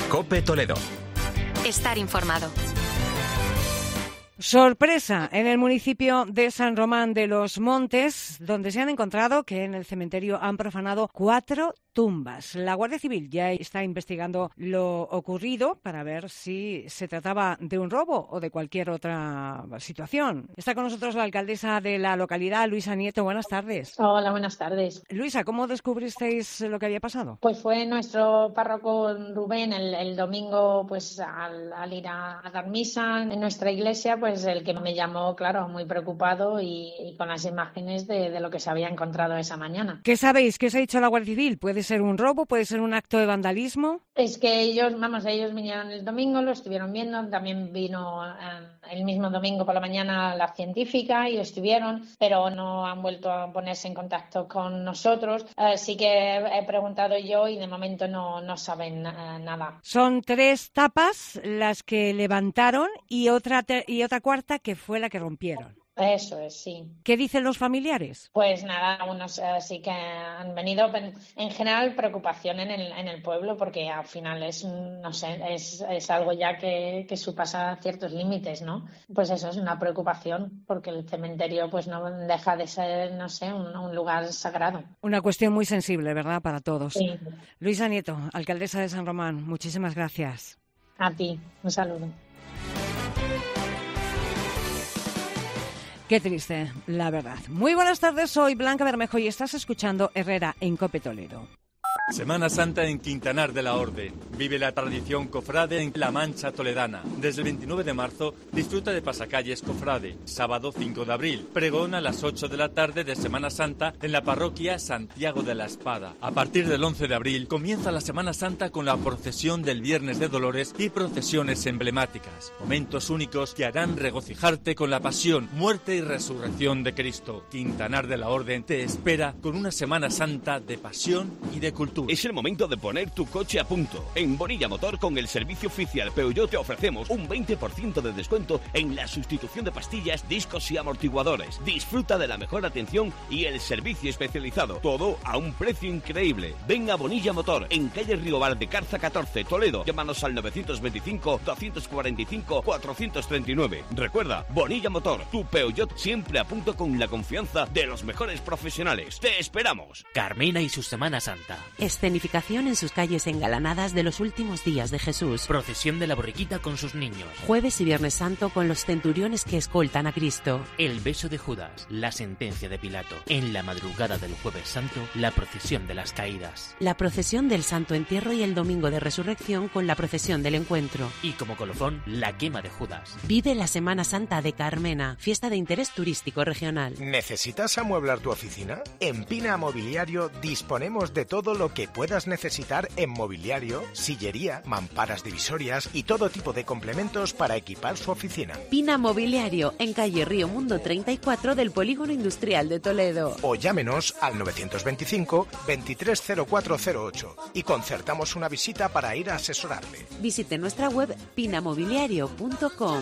COPE Toledo. Estar informado. Sorpresa en el municipio de San Román de los Montes, donde se han encontrado que en el cementerio han profanado 4 tumbas. La Guardia Civil ya está investigando lo ocurrido para ver si se trataba de un robo o de cualquier otra situación. Está con nosotros la alcaldesa de la localidad, Luisa Nieto. Buenas tardes. Hola, buenas tardes. Luisa, ¿cómo descubristeis lo que había pasado? Pues fue nuestro párroco Rubén el domingo, pues al ir a dar misa en nuestra iglesia, pues el que me llamó, claro, muy preocupado y con las imágenes de lo que se había encontrado esa mañana. ¿Qué sabéis? ¿Qué os ha dicho la Guardia Civil? ¿Puede ser un robo? ¿Puede ser un acto de vandalismo? Es que ellos vinieron el domingo, lo estuvieron viendo, también vino el mismo domingo por la mañana la científica y estuvieron, pero no han vuelto a ponerse en contacto con nosotros. Sí que he preguntado yo y de momento no saben nada. Son 3 tapas las que levantaron y otra cuarta que fue la que rompieron. Eso es, sí. ¿Qué dicen los familiares? Pues nada, unos sí que han venido, en general preocupación en el pueblo, porque al final es algo ya que supasa ciertos límites, ¿no? Pues eso es una preocupación, porque el cementerio pues no deja de ser, un lugar sagrado. Una cuestión muy sensible, ¿verdad?, para todos. Sí. Luisa Nieto, alcaldesa de San Román, muchísimas gracias. A ti, un saludo. Qué triste, la verdad. Muy buenas tardes, soy Blanca Bermejo y estás escuchando Herrera en COPE Toledo. Semana Santa en Quintanar de la Orde. Vive la tradición cofrade en La Mancha toledana. Desde el 29 de marzo disfruta de Pasacalles Cofrade. Sábado 5 de abril. Pregón a las 8 de la tarde de Semana Santa en la parroquia Santiago de la Espada. A partir del 11 de abril comienza la Semana Santa con la procesión del Viernes de Dolores y procesiones emblemáticas. Momentos únicos que harán regocijarte con la pasión, muerte y resurrección de Cristo. Quintanar de la Orden te espera con una Semana Santa de pasión y de cultura. Es el momento de poner tu coche a punto. En Bonilla Motor, con el servicio oficial Peugeot, te ofrecemos un 20% de descuento en la sustitución de pastillas, discos y amortiguadores. Disfruta de la mejor atención y el servicio especializado. Todo a un precio increíble. Ven a Bonilla Motor, en calle Riobar de Carza 14, Toledo. Llámanos al 925-245-439. Recuerda, Bonilla Motor, tu Peugeot siempre a punto con la confianza de los mejores profesionales. ¡Te esperamos! Carmena y su Semana Santa. Escenificación en sus calles engalanadas de los últimos días de Jesús. Procesión de la borriquita con sus niños. Jueves y Viernes Santo con los centuriones que escoltan a Cristo. El beso de Judas, la sentencia de Pilato. En la madrugada del Jueves Santo, la procesión de las caídas. La procesión del Santo Entierro y el Domingo de Resurrección con la procesión del Encuentro. Y como colofón, la quema de Judas. Vive la Semana Santa de Carmena, fiesta de interés turístico regional. ¿Necesitas amueblar tu oficina? En Pina Mobiliario disponemos de todo lo que puedas necesitar en mobiliario, sillería, mamparas divisorias y todo tipo de complementos para equipar su oficina. Pina Mobiliario, en calle Río Mundo 34 del Polígono Industrial de Toledo. O llámenos al 925 230408 y concertamos una visita para ir a asesorarle. Visite nuestra web pinamobiliario.com.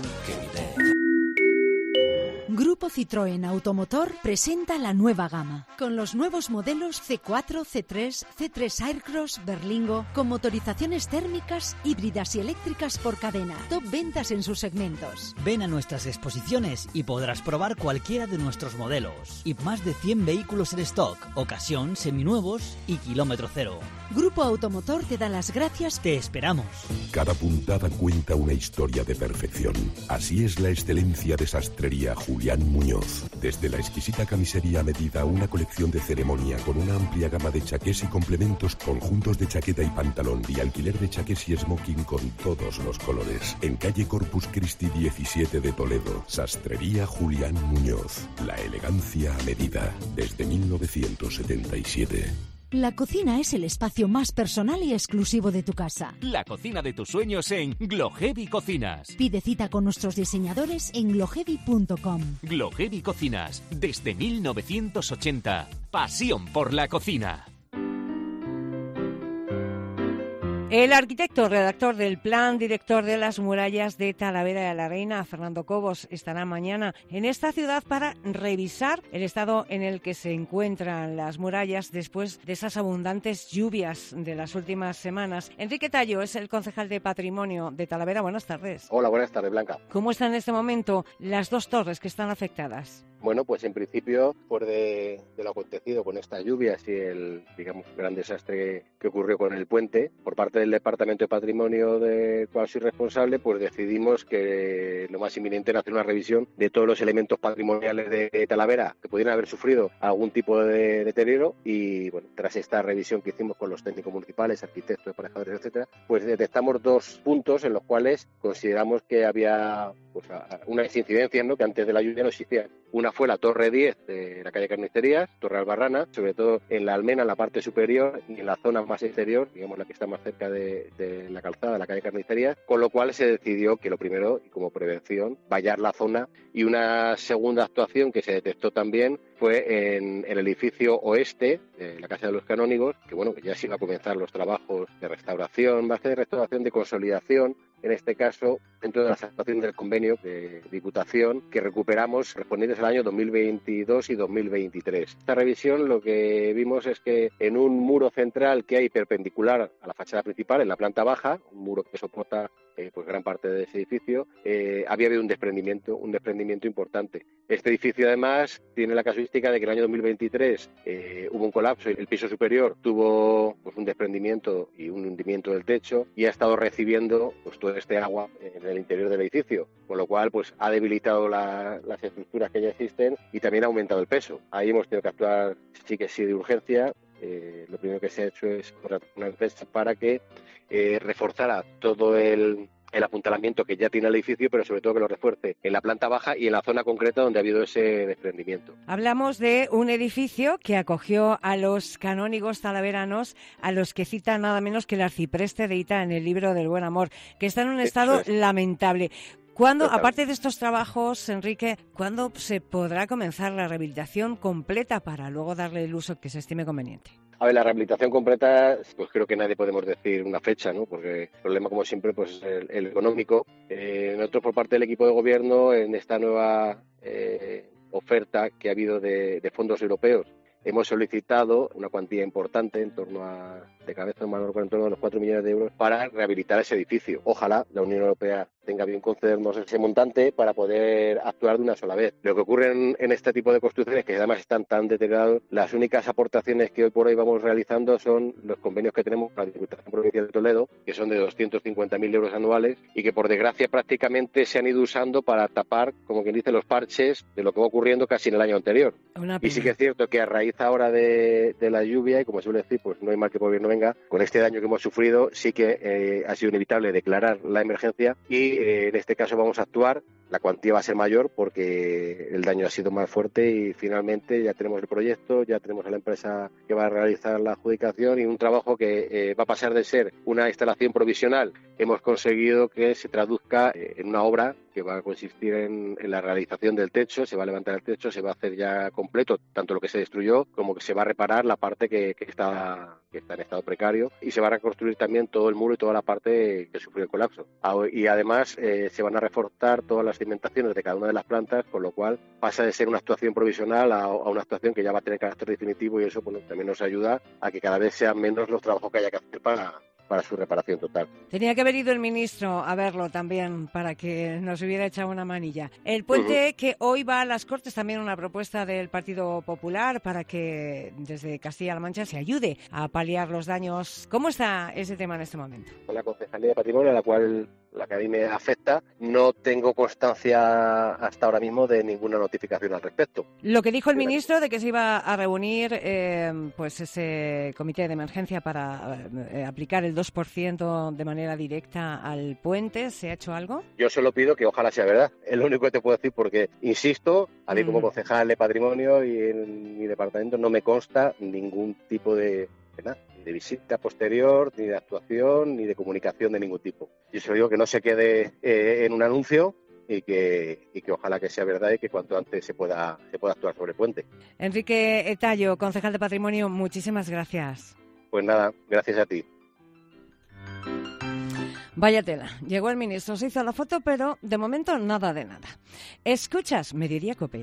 Grupo Citroën Automotor presenta la nueva gama, con los nuevos modelos C4, C3, C3 Aircross, Berlingo, con motorizaciones térmicas, híbridas y eléctricas por cadena. Top ventas en sus segmentos. Ven a nuestras exposiciones y podrás probar cualquiera de nuestros modelos. Y más de 100 vehículos en stock, ocasión, seminuevos y kilómetro cero. Grupo Automotor te da las gracias. Te esperamos. Cada puntada cuenta una historia de perfección. Así es la excelencia de Sastrería Julián Muñoz. Desde la exquisita camisería a medida, una colección de ceremonia con una amplia gama de chaqués y complementos, conjuntos de chaqueta y pantalón y alquiler de chaqués y smoking con todos los colores. En calle Corpus Christi 17 de Toledo, Sastrería Julián Muñoz. La elegancia a medida, desde 1977. La cocina es el espacio más personal y exclusivo de tu casa. La cocina de tus sueños en Glohevi Cocinas. Pide cita con nuestros diseñadores en glohevi.com. Glohevi Cocinas, desde 1980. Pasión por la cocina. El arquitecto redactor del Plan Director de las Murallas de Talavera de la Reina, Fernando Cobos, estará mañana en esta ciudad para revisar el estado en el que se encuentran las murallas después de esas abundantes lluvias de las últimas semanas. Enrique Tallo es el concejal de Patrimonio de Talavera. Buenas tardes. Hola, buenas tardes, Blanca. ¿Cómo están en este momento las dos torres que están afectadas? Bueno, pues en principio, después de lo acontecido con estas lluvias y el, digamos, gran desastre que ocurrió con el puente, por parte del Departamento de Patrimonio del cual soy responsable, pues decidimos que lo más inminente era hacer una revisión de todos los elementos patrimoniales de Talavera que pudieran haber sufrido algún tipo de deterioro y, bueno, tras esta revisión que hicimos con los técnicos municipales, arquitectos, aparejadores, etcétera, pues detectamos 2 puntos en los cuales consideramos que había pues unas incidencias, ¿no?, que antes de la lluvia no existían. Una fue la Torre 10 de la calle Carnicerías, Torre Albarrana, sobre todo en la almena, en la parte superior y en la zona más exterior, digamos la que está más cerca de la calzada, la calle Carnicerías, con lo cual se decidió que lo primero, y como prevención, vallar la zona. Y una segunda actuación que se detectó también fue en el edificio oeste de la Casa de los Canónigos, que bueno, que ya se iban a comenzar los trabajos de restauración, más que de restauración, de consolidación, en este caso, dentro de las actuaciones del convenio de Diputación que recuperamos respondientes al año 2022 y 2023. Esta revisión lo que vimos es que en un muro central que hay perpendicular a la fachada principal, en la planta baja, un muro que soporta pues gran parte de ese edificio, había habido un desprendimiento importante. Este edificio además tiene la casuística de que en el año 2023 hubo un colapso y el piso superior tuvo pues un desprendimiento y un hundimiento del techo y ha estado recibiendo pues todo este agua en el interior del edificio, con lo cual pues ha debilitado las estructuras que ya existen y también ha aumentado el peso. Ahí hemos tenido que actuar sí de urgencia. Lo primero que se ha hecho es contratar una empresa para que reforzara todo el apuntalamiento que ya tiene el edificio, pero sobre todo que lo refuerce en la planta baja y en la zona concreta donde ha habido ese desprendimiento. Hablamos de un edificio que acogió a los canónigos talaveranos, a los que cita nada menos que el arcipreste de Hita en el libro del Buen Amor, que está en un estado lamentable. ¿Cuándo, aparte de estos trabajos, Enrique, cuándo se podrá comenzar la rehabilitación completa para luego darle el uso que se estime conveniente? A ver, la rehabilitación completa, pues creo que nadie podemos decir una fecha, ¿no? Porque el problema, como siempre, pues es el económico. Nosotros, por parte del equipo de gobierno, en esta nueva oferta que ha habido de fondos europeos, hemos solicitado una cuantía importante, en torno a, de cabeza en mano, en torno a los 4 millones de euros, para rehabilitar ese edificio. Ojalá la Unión Europea tenga bien concedernos ese montante para poder actuar de una sola vez. Lo que ocurre en este tipo de construcciones, que además están tan deterioradas, las únicas aportaciones que hoy por hoy vamos realizando son los convenios que tenemos con la Diputación Provincial de Toledo, que son de 250.000 euros anuales y que por desgracia prácticamente se han ido usando para tapar, como quien dice, los parches de lo que va ocurriendo casi en el año anterior. Y sí que es cierto que a raíz ahora de la lluvia, y como suele decir, pues no hay mal que por bien no venga, con este daño que hemos sufrido sí que ha sido inevitable declarar la emergencia y en este caso vamos a actuar. La cuantía va a ser mayor porque el daño ha sido más fuerte y finalmente ya tenemos el proyecto, ya tenemos a la empresa que va a realizar la adjudicación y un trabajo que va a pasar de ser una instalación provisional. Hemos conseguido que se traduzca en una obra que va a consistir en la realización del techo. Se va a levantar el techo, se va a hacer ya completo tanto lo que se destruyó como que se va a reparar la parte que está en estado precario y se va a reconstruir también todo el muro y toda la parte que sufrió el colapso. Y además se van a reforzar todas las cimentaciones de cada una de las plantas, con lo cual pasa de ser una actuación provisional a una actuación que ya va a tener carácter definitivo y eso bueno, también nos ayuda a que cada vez sean menos los trabajos que haya que hacer para su reparación total. Tenía que haber ido el ministro a verlo también para que nos hubiera echado una manilla. El puente que hoy va a las Cortes, también una propuesta del Partido Popular para que desde Castilla-La Mancha se ayude a paliar los daños. ¿Cómo está ese tema en este momento? Con la Concejalía de Patrimonio, a la cual la que a mí me afecta, no tengo constancia hasta ahora mismo de ninguna notificación al respecto. Lo que dijo el ministro de que se iba a reunir pues ese comité de emergencia para aplicar el 2% de manera directa al puente, ¿se ha hecho algo? Yo solo pido que ojalá sea verdad. Es lo único que te puedo decir porque, insisto, a mí como concejal de Patrimonio y en mi departamento no me consta ningún tipo de visita posterior, ni de actuación, ni de comunicación de ningún tipo. Yo solo digo que no se quede en un anuncio y que ojalá que sea verdad y que cuanto antes se pueda actuar sobre el puente. Enrique Tallo, concejal de Patrimonio, muchísimas gracias. Pues nada, gracias a ti. Vaya tela. Llegó el ministro, se hizo la foto, pero de momento nada de nada. Escuchas Mediodía COPE.